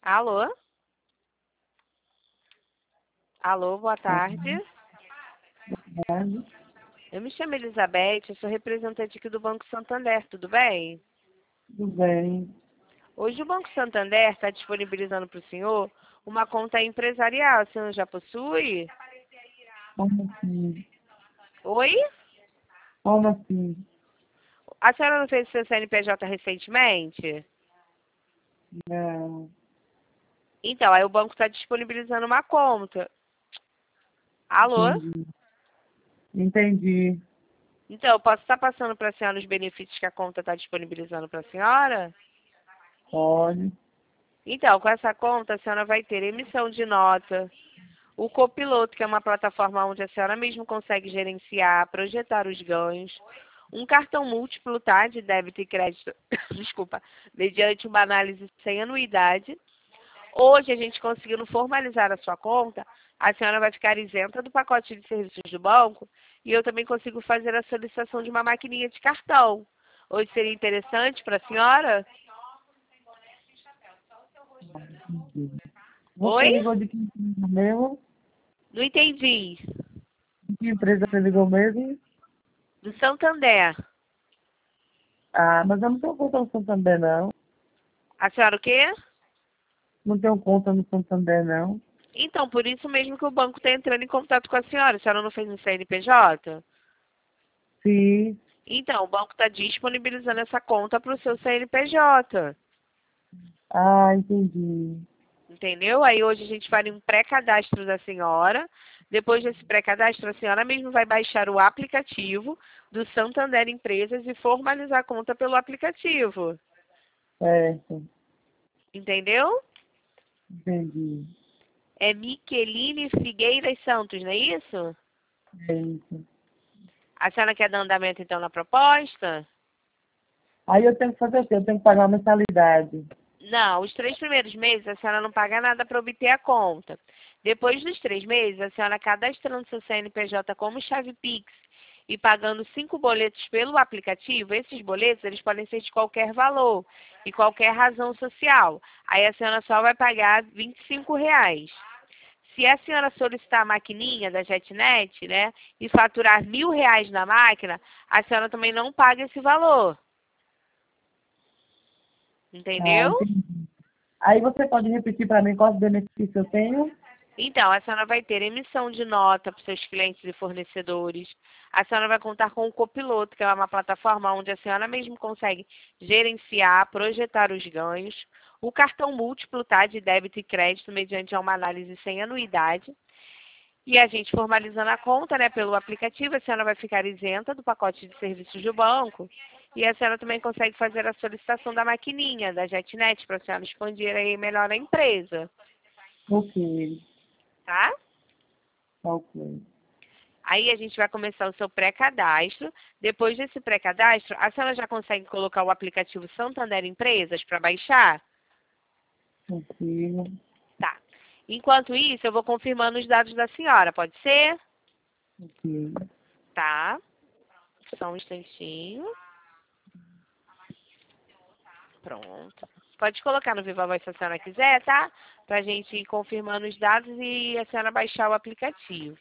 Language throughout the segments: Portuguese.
Alô? Alô, boa tarde. Tarde. Eu me chamo Elizabeth, eu sou representante aqui do Banco Santander, tudo bem? Tudo bem. Hoje o Banco Santander está disponibilizando para o senhor uma conta empresarial. O senhor já possui? Como assim? Oi? Como assim? A senhora não fez seu CNPJ recentemente? Não. Então, aí o banco está disponibilizando uma conta. Alô? Entendi. Entendi. Então, eu posso estar passando para a senhora os benefícios que a conta está disponibilizando para a senhora? Pode. Então, com essa conta, a senhora vai ter emissão de nota, o Copiloto, que é uma plataforma onde a senhora mesmo consegue gerenciar, projetar os ganhos, um cartão múltiplo, tá, de débito e crédito, desculpa, mediante uma análise sem anuidade. Hoje, a gente conseguindo formalizar a sua conta, a senhora vai ficar isenta do pacote de serviços do banco e eu também consigo fazer a solicitação de uma maquininha de cartão. Hoje seria interessante para a senhora? Entendi. Você Oi? ligou de que empresa mesmo? Não entendi. De que empresa você ligou mesmo? Do Santander. Ah, mas eu não tenho conta no Santander, não. A senhora o quê? Não tenho conta no Santander, não. Então, por isso mesmo que o banco está entrando em contato com a senhora. A senhora não fez um CNPJ? Sim. Então, o banco está disponibilizando essa conta para o seu CNPJ. Ah, entendi. Entendeu? Aí hoje a gente faz um pré-cadastro da senhora. Depois desse pré-cadastro, a senhora mesmo vai baixar o aplicativo do Santander Empresas e formalizar a conta pelo aplicativo. Certo. Entendeu? Entendi. É Miqueline Figueiras Santos, não é isso? É isso. A senhora quer dar andamento então na proposta? Aí eu tenho que fazer o quê? Eu tenho que pagar a mensalidade. Não, os 3 primeiros meses a senhora não paga nada para obter a conta. Depois dos 3 meses, a senhora cadastrando seu CNPJ como chave Pix e pagando 5 boletos pelo aplicativo, esses boletos eles podem ser de qualquer valor e qualquer razão social. Aí a senhora só vai pagar R$ 25. Se a senhora solicitar a maquininha da JetNet, né, e faturar R$ 1.000 na máquina, a senhora também não paga esse valor. Ah, Entendeu? entendi. Aí você pode repetir para mim quais benefícios eu tenho? Então, a senhora vai ter emissão de nota para os seus clientes e fornecedores. A senhora vai contar com o Copiloto, que é uma plataforma onde a senhora mesmo consegue gerenciar, projetar os ganhos. O cartão múltiplo, tá, de débito e crédito, mediante uma análise sem anuidade. E a gente formalizando a conta, né, pelo aplicativo, a senhora vai ficar isenta do pacote de serviços do banco. E a senhora também consegue fazer a solicitação da maquininha, da JetNet, para a senhora expandir aí melhor a empresa, Ok, tá? ok. Aí a gente vai começar o seu pré-cadastro. Depois desse pré-cadastro, a senhora já consegue colocar o aplicativo Santander Empresas para baixar? Consigo. Tá. Enquanto isso, eu vou confirmando os dados da senhora, pode ser? Ok. Tá. Só um instantinho. Pronto. Pode colocar no Viva Voz se a senhora quiser, tá? Pra gente ir confirmando os dados e a senhora baixar o aplicativo.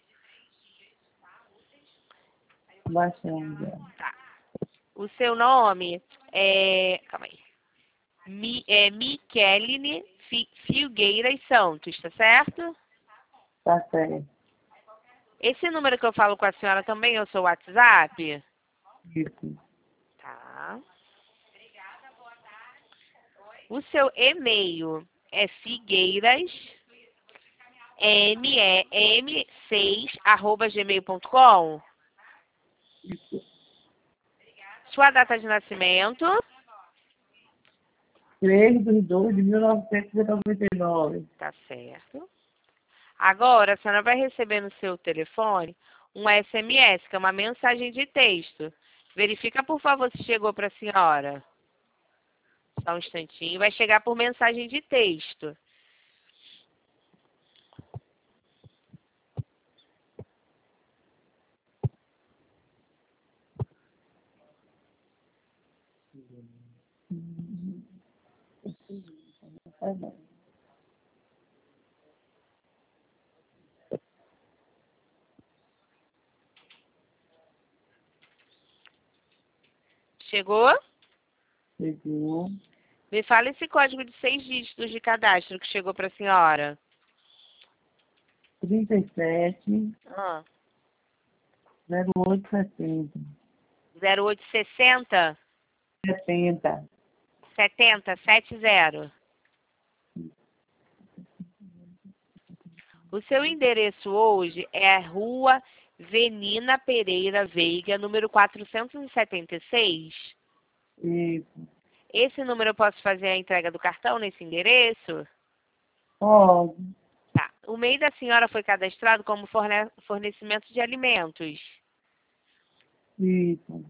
Baixando. Tá. O seu nome é... Calma aí. Micheline Filgueiras Santos, tá certo? Tá certo. Esse número que eu falo com a senhora também é o seu WhatsApp? Isso. Tá. O seu e-mail é figueirasmem6@gmail.com. Isso. Sua data de nascimento? 3/2/1999. Tá certo. Agora, a senhora vai receber no seu telefone um SMS, que é uma mensagem de texto. Verifica, por favor, se chegou para a senhora. Só um instantinho. Vai chegar por mensagem de texto. Tá bom. Chegou? Chegou. Me fala esse código de 6 dígitos de cadastro que chegou para a senhora. 37 Ah, 0870. 0860 70. 70 70. O seu endereço hoje é a Rua Venina Pereira Veiga, número 476. Isso. Esse número eu posso fazer a entrega do cartão nesse endereço? Pode. Tá. O MEI da senhora foi cadastrado como fornecimento de alimentos. Isso.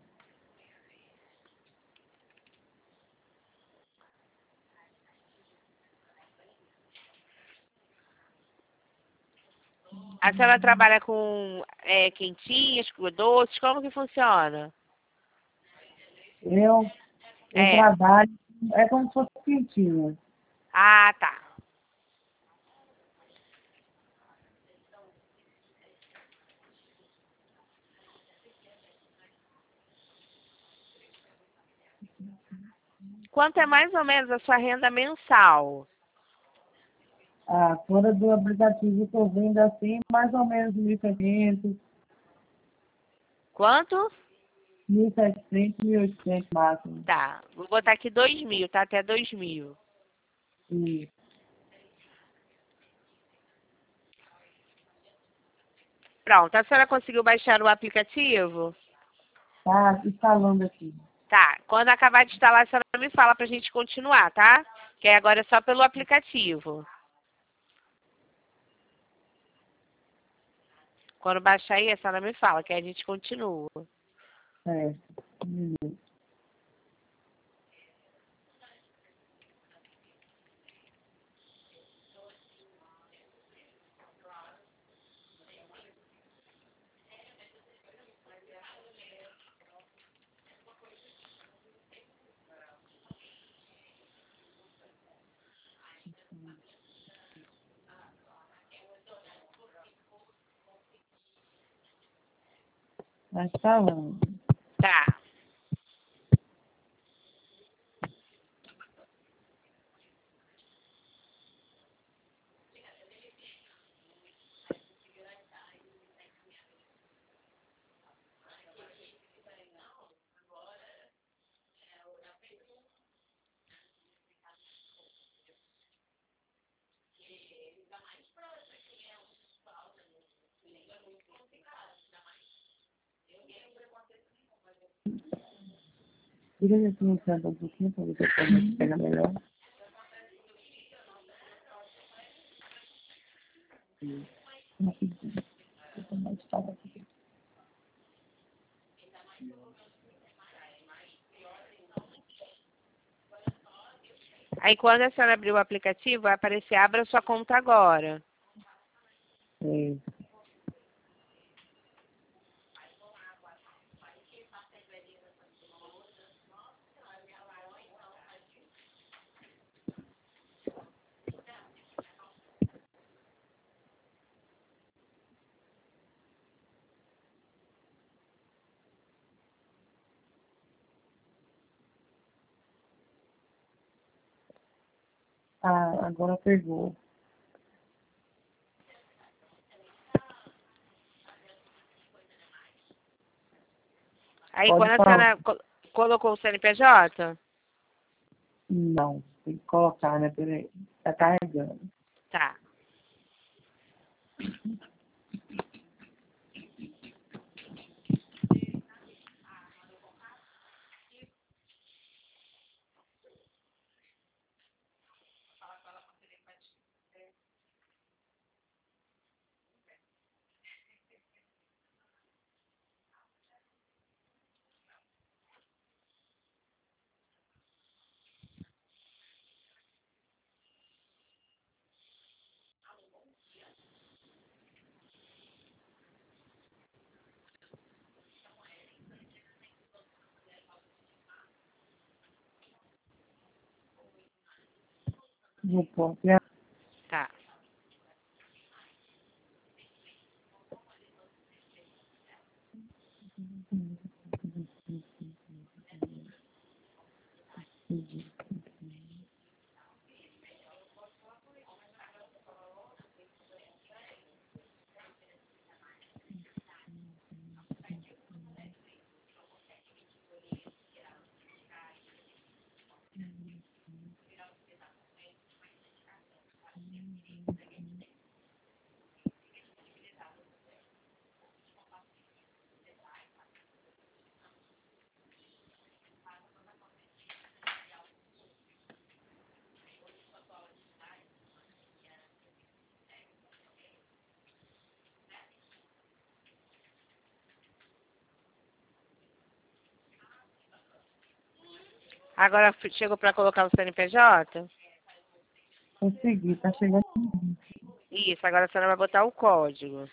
A senhora trabalha com quentinhas, com doces, como que funciona? Eu É. trabalho, é como se fosse quentinha. Ah, tá. Quanto é mais ou menos a sua renda mensal? Fora do aplicativo que eu vendo assim, mais ou menos 1.700, Quanto? 1.700, 1.800 máximo. Tá. Vou botar aqui 2.000, tá? Até 2.000. E Pronto. A senhora conseguiu baixar o aplicativo? tá instalando aqui. Tá. Quando acabar de instalar, a senhora me fala pra gente continuar, tá? Que agora é só pelo aplicativo. Quando baixar aí, a senhora me fala, que aí a gente continua. É. Tá instalando. Tá. Queria aqui no canto um pouquinho para ver se eu pega melhor. Rapidinho. Eu também estava aqui. Aí quando a senhora abrir o aplicativo, vai aparecer abra sua conta agora. É. Agora pegou. Aí Pode quando a falar. senhora colocou o CNPJ, Não, tem que colocar, né? Peraí. Tá carregando. tá. Não pode. Tá. Agora chegou para colocar o CNPJ? Consegui, tá chegando. Isso, agora a senhora vai botar o código.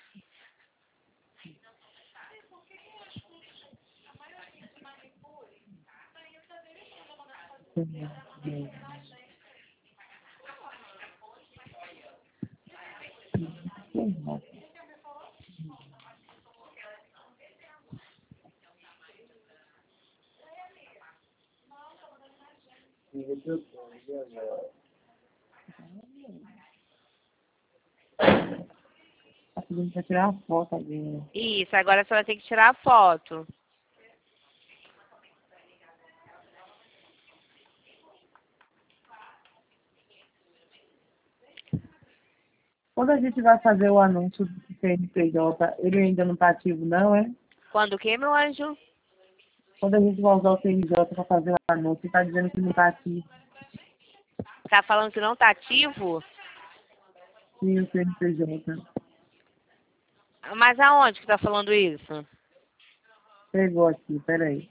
Tá pedindo pra tirar uma foto ali. Isso, agora a senhora tem que tirar a foto. Quando a gente vai fazer o anúncio do CNPJ, ele ainda não tá ativo, não, é? Quando o quê, meu anjo? Quando a gente vai usar o CNPJ para fazer o anúncio, tá dizendo que não tá ativo. Tá falando que não tá ativo? Sim, o CNPJ. Mas aonde que tá falando isso? Pegou aqui, peraí.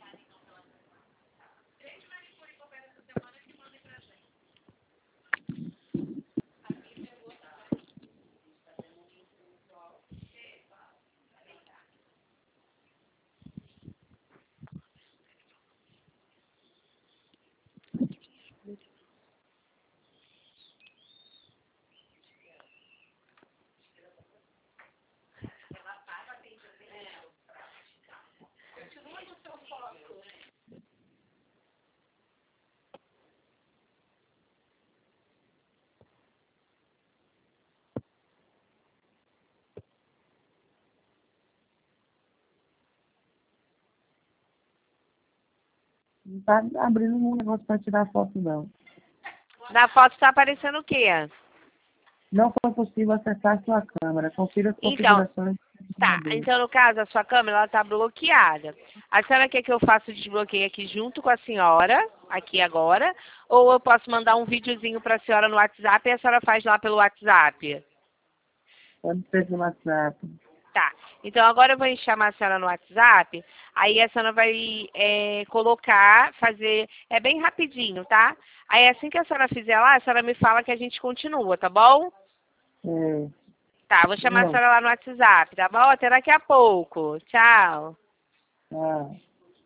Não tá abrindo um negócio para tirar foto, não. Na foto tá aparecendo o quê? Não foi possível acessar sua câmera. Confira as Então, configurações. tá. Então, no caso, a sua câmera, ela tá bloqueada. A senhora quer que eu faça o desbloqueio aqui junto com a senhora, aqui agora? Ou eu posso mandar um videozinho pra senhora no WhatsApp e a senhora faz lá pelo WhatsApp? Pode ser no WhatsApp. Tá. Então, agora eu vou chamar a senhora no WhatsApp. Aí a senhora vai colocar, fazer... É bem rapidinho, tá? Aí assim que a senhora fizer lá, a senhora me fala que a gente continua, tá bom? É. Tá, vou chamar a Não. senhora lá no WhatsApp, tá bom? Até daqui a pouco. Tchau. Ah.